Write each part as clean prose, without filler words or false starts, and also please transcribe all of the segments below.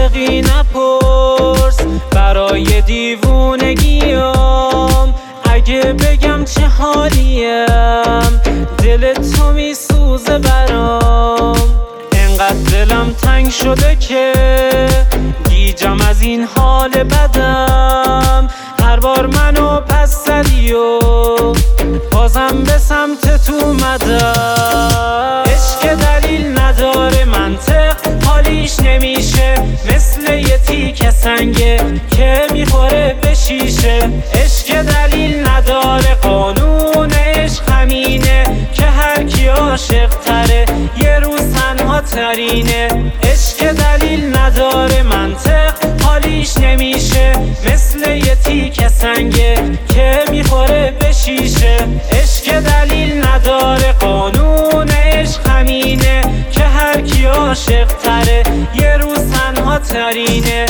عاشقی نپرس برای دیوونگیام. اگه بگم چه حالیم دل تو میسوزه برام. انقدر دلم تنگ شده که گیجم از این حال بدم. هر بار منو پس زدی و بازم به سمت تو اومدم. عشق دلیل نداره منطق حالیش نمیشه، مثل یه تیکه سنگه که میخوره به شیشه. عشق دلیل نداره قانون عشق همینه که هر کی عاشق تره یه روز تنها ترینه. عشق دلیل نداره منطق حالیش نمیشه، مثل یه تیکه سنگه که میخوره به شیشه. عشق دلیل نداره قانون عشق همینه که هر کی عاشق تره یه روز تنها ترینه.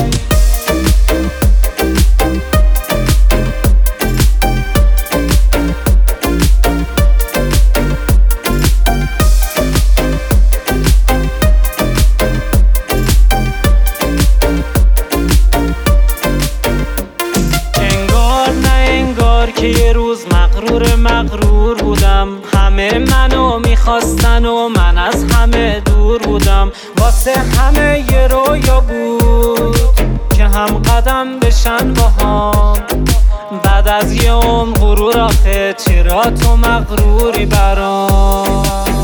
که یه روز مغرور بودم، همه منو میخواستن و من از همه دور بودم. واسه همه یه رویا بود که هم قدم بشن با هم. بعد از یه عمر غرور آخه چرا تو مغروری برام.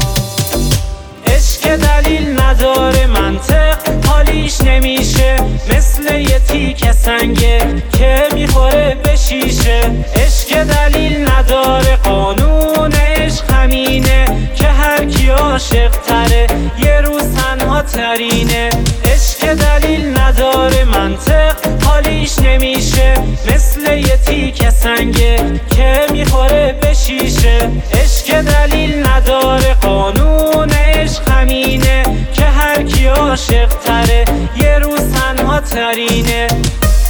عشق دلیل نداره منطق حالیش نمیشه، مثل یه تیکه سنگه که میخوره به شیشه. عشق دلیل نداره قانون عشق همینه که هر کی عاشق تره یه روز تنها ترینه. عشق دلیل نداره منطق حالیش نمیشه، مثل یه تیکه سنگه که میخوره به شیشه. عشق دلیل نداره قانون عشق همینه که هر کی عاشق تره یه روز تنها ترینه.